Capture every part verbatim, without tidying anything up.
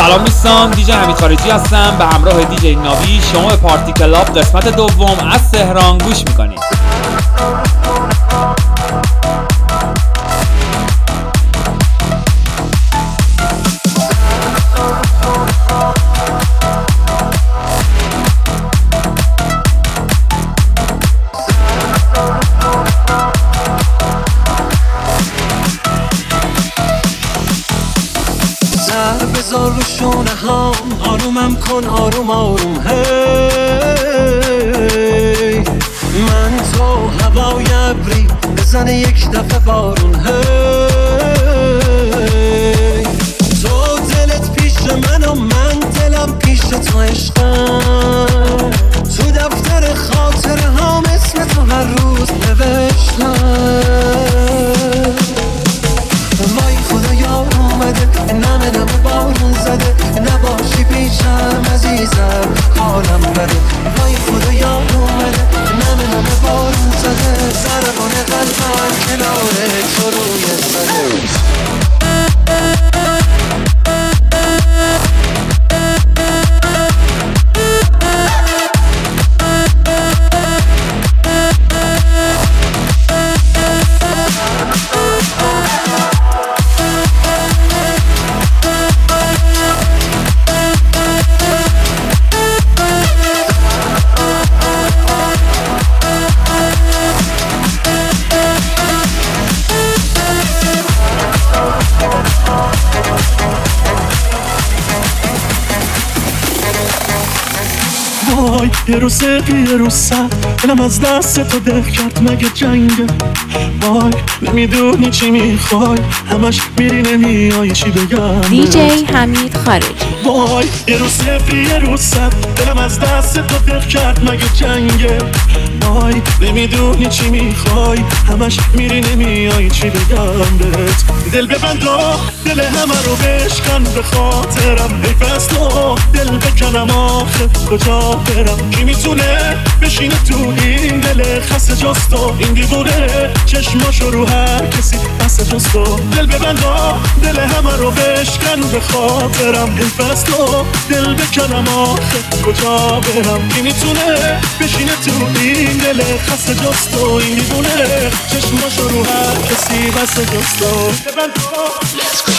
سلام دوستان، دیجی حمید خارجی هستم به همراه دیجی ناوی. شما به پارتی کلاب قسمت دوم از تهران گوش میکنید. بذار رو شونه هم آرومم کن آروم آروم هی من تو هوای ابری بزنه یک دفعه بارون هی تو دلت پیش من و من دلم پیش تو عشقم تو دفتر خاطر هم اسم تو هر روز نوشتم وای خدایا اومده نمه نمه بارون زده نباشی پیشم عزیزم حالم بده وای خدایا اومده نمه نمه بارون زده ضربان قلبم کنار تو روی زده وای یه روز سقی یه روز سر دلم از دست تو دل کرد مگه جنگه وای نمیدونی چی میخوای همش میری نمیای چی بگم دیجی حمید خارجی. وای یه روز سقی یه روز سر دلم از دست تو دل کرد مگه جنگه وای نمیدونی چی میخوای همش میری نمیای چی بگم بهت دل ببند و دل همه رو بشکن به خاطرم حیف از تو دل بکنم آخه کجا برم کی میتونه بشینه تو این دل خسته جز تو این دیوونه چشماشو رو هر کسی بسته جز تو دل ببند و دل همه رو بشکن به خاطرم حیف از تو دل بکنم آخه کجا برم کی میتونه بشینه تو این دل خسته جز تو این دیوونه چشماشو رو هر کسی بسته جز تو ببند و Let's go.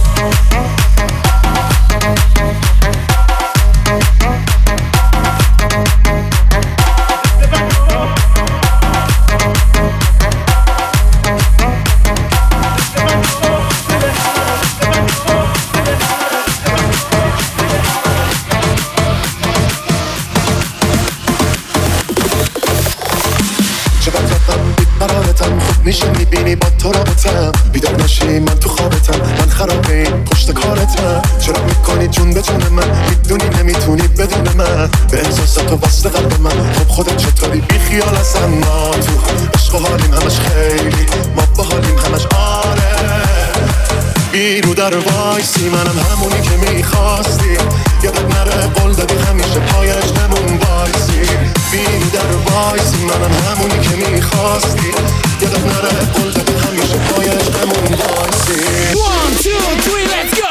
میشه میبینی با تو رابطم بیدار نشی من تو خوابتم من خرابه این پشت کارتم چرا میکنی جون به جون من میدونی نمیتونی بدون من به احساسات و وصل قلب من خب خودت چطوری بی خیال هستم ما تو عشق و حالیم همش خیلی ما با حالیم همش آره بیرو در وایسی منم همونی که میخواستی یادت نره قول دادی همیشه پایش نمون وایسی بیرو در وایسی منم همونی که میخواستی یادت نره قول دادی همیشه پایش نمون وایسی one two three let's go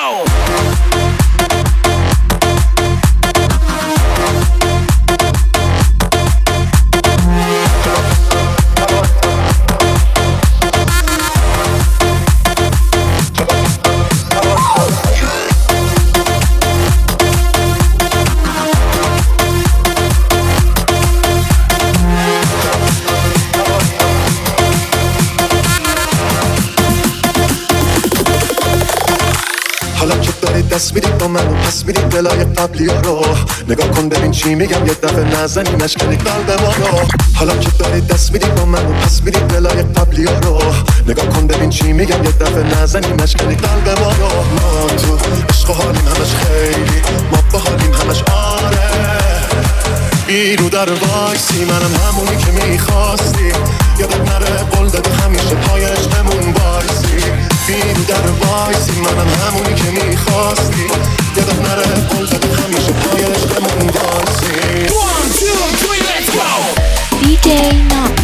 دست میدی با من و پس میدی دلای قبلی ها رو نگاه کن ببین چی میگم یه دفعه نزنی نشکنی قلب ما رو حالا که داری دست میدی با من و پس میدی دلای قبلی ها رو نگاه کن ببین چی میگم یه دفعه نزنی نشکنی قلب ما رو ما تو عشق و حالیم همش خیلی ما با حالیم همش آره بیرو در وایسی منم همونی که میخواستی یادت نره قول دادی همیشه پایش نمون وایسی بیرو در وایسی منم همونی که میخواستی یادت نره قول دادی همیشه پایش نمون وایسی one two three let's go دیجی ناوی.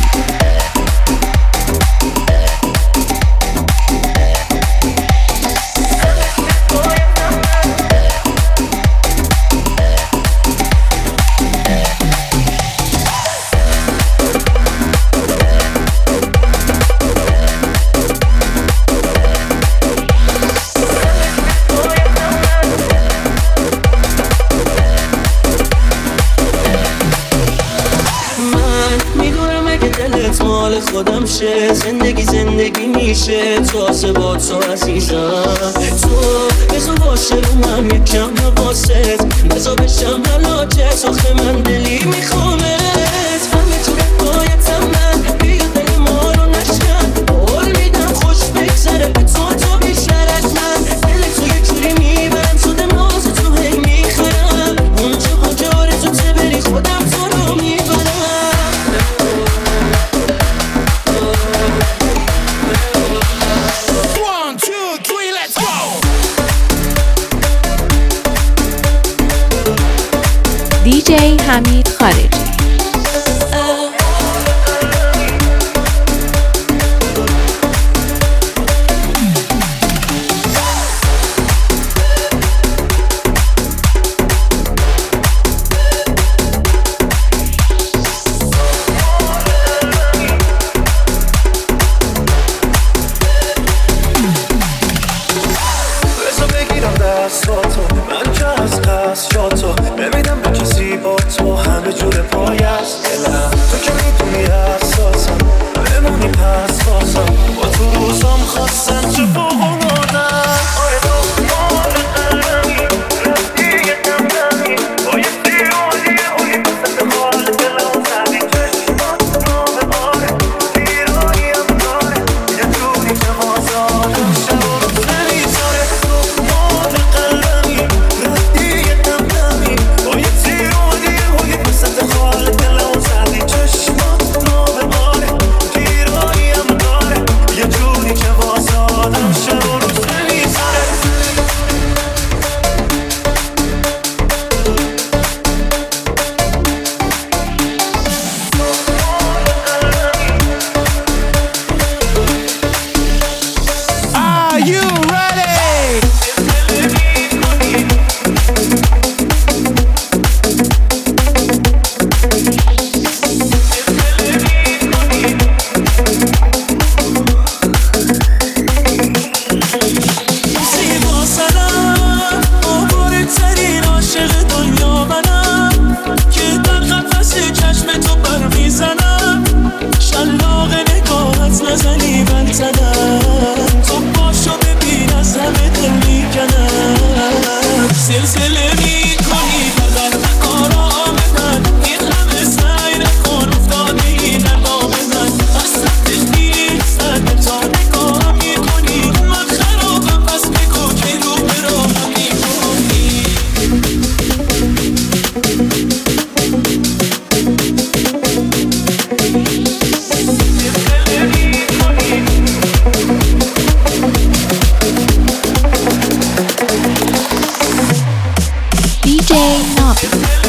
خودم شه. زندگی زندگی میشه تازه با تو عزیزم. تو بزا باشه رو من یکم حواست، بزا بشم حلاجت، آخه من دلی میخوامت. همه تو رفایتم من بیا دل ما رو نشکن، قول میدم خوش بگذره به تو تو بیشتر از من. دل تو یه جوری میبرم شده ناز تو هی میخرم، اونجا کجا تو ته بری خودم تو رو میبرم. One, two, three, let's go! دیجی حمید خارجی. من که از قصد شاتو نمیدم به کسی با تو، همه جور پای است دلم. تو که میدونی احساسم بمونی پس بازم، با تو روزام خواستم چه فوق‌العاده‌ام. آره تو مال قلبی رفتی یه دم دمی، با یه دیوانیه اوی بسط حال دلم زدی. چشمات نامه آره دیرانیم داره، یه جوری که آزادم شب و روز نمیذاره. تو مال قلبی رفتی یه دم دمی، با یه دیوانیه اوی بسط حال دلم زدی. چشمات نامه آره دیرانیم داره، یه جوری که آزادم شب و روز نمیذاره. Are you ready? زیبا سنم آبارترین عاشق دنیا منم، که در قفس چشم تو بر میزنم. شلاق نگاهت نزنی من زدم، تو باشو ببین از همه دل میکنم. سلسله میکنی فقط آرام من، این همه سعی نکن افتاده ای در دام من. از سختش نیستن تا نگاه میکنی، من خرابم پس بگو که رو به راهم میکنی. دیجی نابی.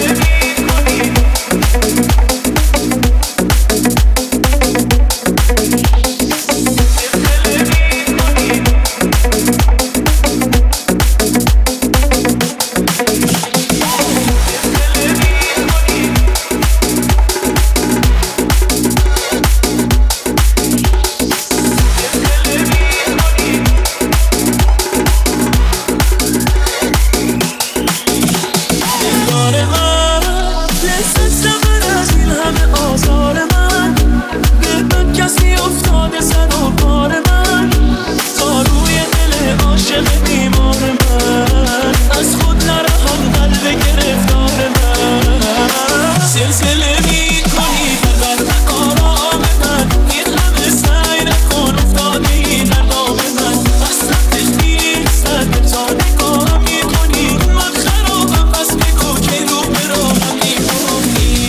دلدار من لذت نبر از این همه آزار من، به من کسی افتاده سر و بار من. تا روی دل عاشق بیمار من، از خود نرهان قلب گرفتار من. سلسله میکنی فقط آرام من، این همه سعی نکن افتاده ای در دام من. از سختش نیستن تا نگاه میکنی، من خرابم پس بگو که رو به راهم میکنی.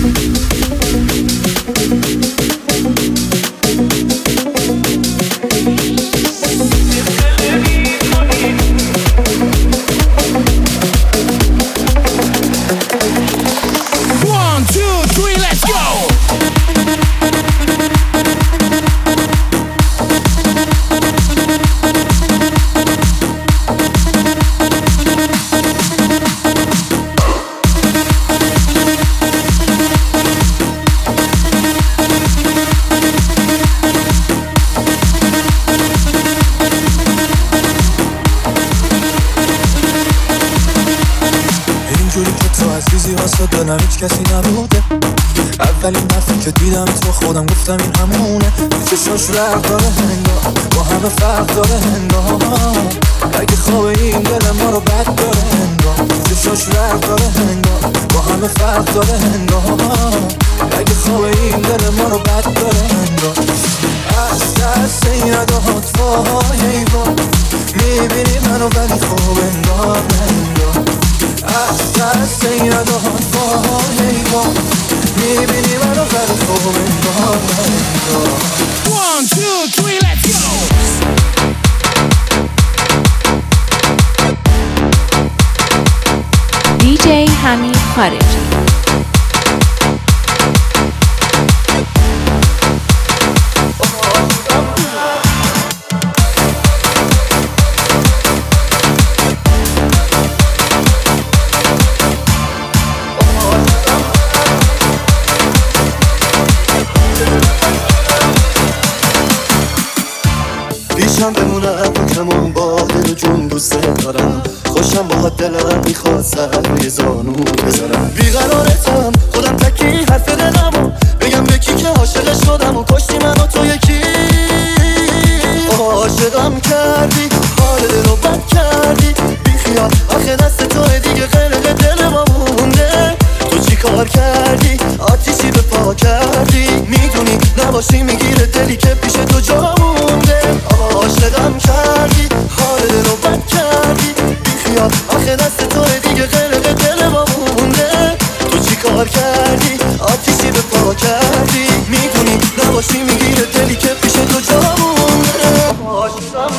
One, two, three, let's go! اینجوری که تو عزیزی واسه دلم هیچ کسی نبوده. اولین دفعه که دیدم تو خودم گفتم این همونه. چشاش رفت داره هنگام با همه فرق داره هنگام. اگه خواب این دل ما رو بد داره هنگام. چشاش رفت داره هنگام با همه فرق داره هنگام. اگه خواب این دل ما رو بد داره هنگام. از دست یادهات وای ایوان میبینی منو ولی خوب انگار انگار. از دست یادهات وای ایوان میبینی منو ولی خوب انگار انگار. One, two, three, let's go! دی جی حمید خارجی. پیشم بمونم کمون با دل و جون دوست دارم. خوشم با دلم میخواد سر روی زانو بذارم. بیقرارتم خودم تکی حرف دلمو بگم به کی که عاشق شدم و کشتی منو تو یکی. عاشقم کردی حال رو بد کردی بیخیال آخه دست توه دیگه غرق دل ما مونده. تو چی کار کردی آتیشی به پا کردی میدونی نباشی میگیره دلی که پیش تو جا مونده. عاشقم کردی حال رو بد کردی بیخیال آخه دست توه دیگه غرق دل ما مونده. تو چی کار کردی آتیشی به پا کردی میدونی نباشی میگیره دلی که پیش تو جا مونده. عاشقم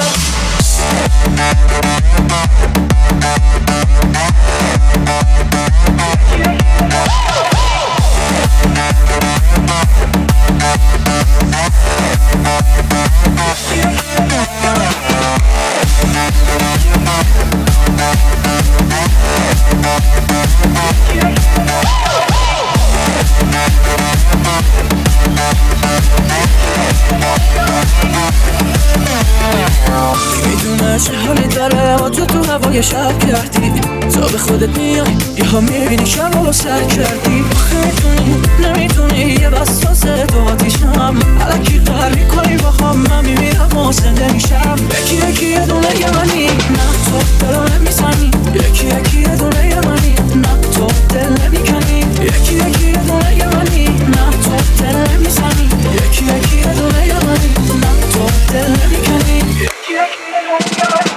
میدونه چه حالی داره اما تو تو هوای شب کردی. تا به خودت میای یه ها میبینی شب رو سر کردی. میدونی نمیدونی یه بساسه تو آتیشم علکی قهر میکنی با هم من میمیرم و زنده میشم. یکی یکی یه دونه یه منی نه تو دلو نمیزنی. یکی یکی یه دونه یه منی نه تو دل نمیکنی. یکی یکی یه دونه یه منی نه تو دل نمیزنی. یکی یکی یه دونه یه منی نه تو دل نمیکنی. یکی یکی یه دونه یه منی.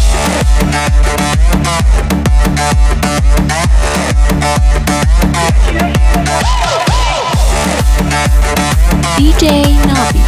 دی جی نابی.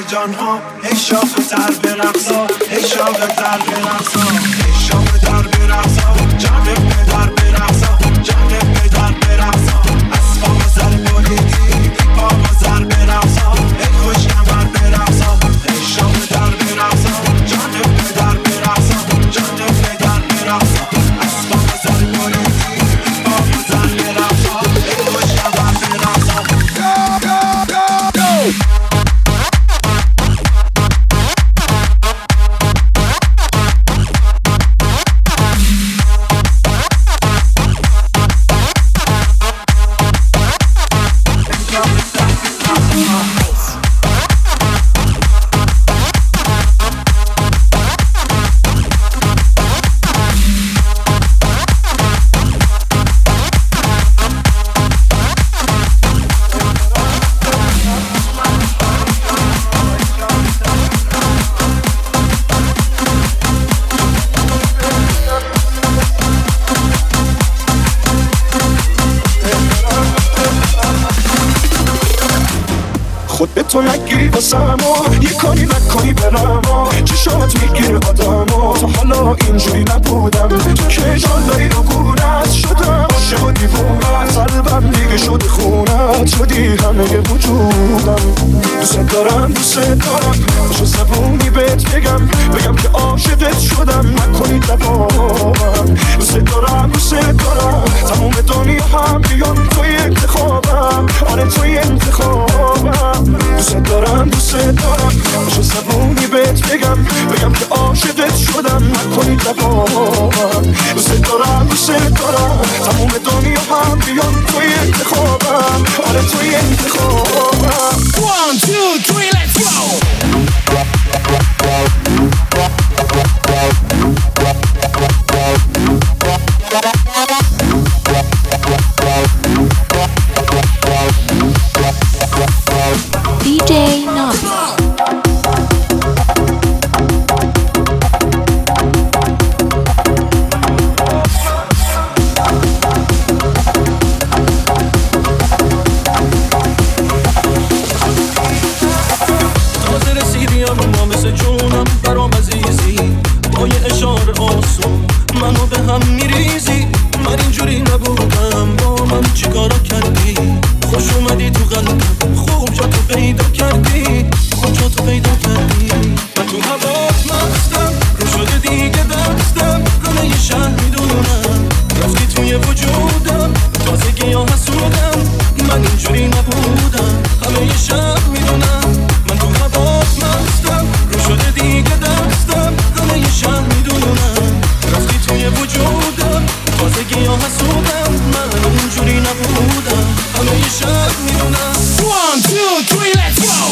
جانها ای شاخ در برقصا ای شاخ در برقصا ای شاخ در برقصا جان پدر برقصا جان پدر برقصا اسباب زر بریدی بابا زر برقصا ای خوش کمر برقصا ای شاخ در برقصا جان پدر برقصا جان پدر برقصا اسباب زر بریدی بابا زر برقصا ای خوش کمر برقصا خود به تو نگیری واسم یه کاری نکنی برم چشامت میگیره آدم تا حالا اینجوری نبودم تو که جالایی رو گونت شدم عاشق و دیوونت قلبم دیگه شده خونت شدی همه وجودم دوست دارم دوست دارم باشو زبونی بهت بگم بگم که عاشقت شدم نکنی دوامم دوست دارم دوست دارم تموم دنیا هم بیان توی انتخابم آره توی انتخابم دوست دارم دوست دارم باشو زبونی بهت بگم بگم که عاشقت شدم نکنی دوامم دوست دارم دوست دارم تموم دنیا هم بیان توی انتخابم آره توی انتخابم One, two, three, let's go! دی جی نابی. برام عزیزی با یه اشاره آسون منو به هم میریزی من اینجوری نبودم با من چیکارا کردی خوش اومدی تو قلبم خوب جا تو پیدا کردی خوب جا تو پیدا کردی من تو هوات مستم رو شده دیگه دستم همه یه شهر میدونم رفتی توی وجودم تازگی ها حسودم من اینجوری نبودم همه یه شهر میدونم من تو هوات مستم رو شده دیگه دستم همه یه شهر میدونم رفتی توی وجودم تازگی ها حسودم من اینجوری نبودم همه یه شهر میدونم One, two, three, let's go!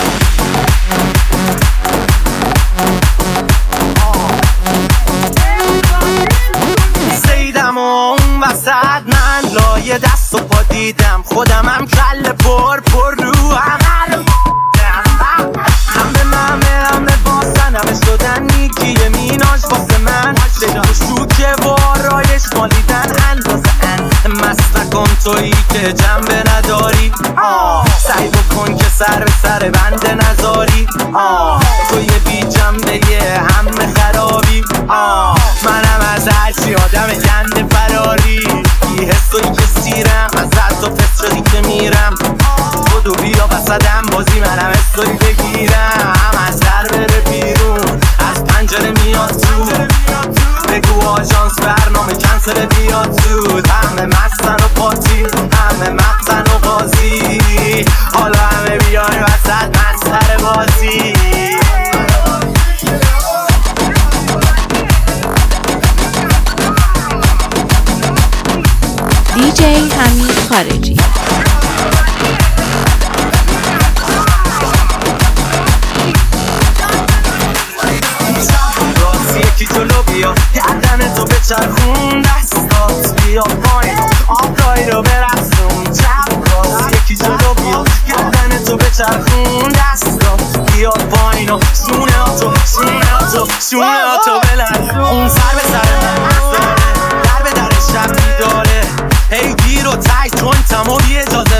زیدم و اون وسط من لایه دست و پا دیدم خودمم کل پر پر رو همه همه همه همه باسن همه شدن نیکی میناش واسه من لیلا شوکه و آرایش مالیدن اندازه ان مستکن تویی که جنبه نداری آه سعی بکن که سر به سر بنده نذاری آه توی بی جنبه یه همه خرابی آه منم از هرچی آدم گنده فراری بی حسایی که سیرم از دست و فسرایی که میرم خودو بیا وسطم بازی منم استوری بگیرم از در بره بیرون از پنجره میاد تو بگو آژانس برنامه کنسل بیاد زود همه مستن و پاتی همه مقصن و بازی حالا همه بیای وسط مستر بازی دی جی حمید خارجی. یکی جلو بیا گردن تو بچرخون دستات بیا پایین آبرایی رو برسون چپ راست یکی جلو بیا گردن تو بچرخون دستات بیا پایین و شونه ها تو شونه ها تو شونه ها تو بلند اون سر به سر من داره در به در شب میداره هی گیر و تای جوینتم و یه جا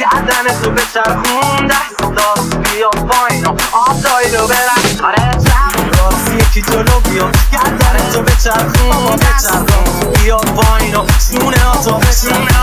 گردن تو بچرخون دست داست بیا پایین و آبدایی رو برن آره چرخ راست یکی جلو بیا گردن تو بچرخون بچرخون بیا پایین و سونه ها تو بچرخون